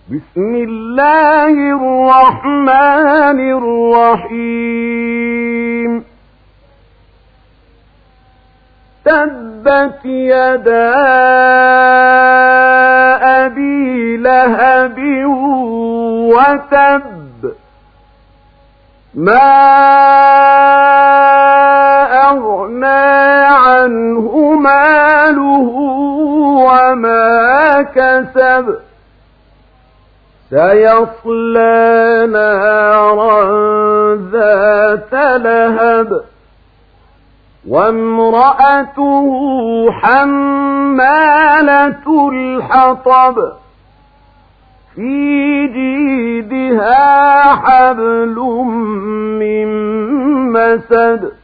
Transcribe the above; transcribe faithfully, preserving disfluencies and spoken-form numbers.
بسم الله الرحمن الرحيم تبت يدا أبي لهب وتب ما أغنى عنه ماله وما كسب سيصلى نارا ذات لهب وامرأته حمالة الحطب في جيدها حبل من مسد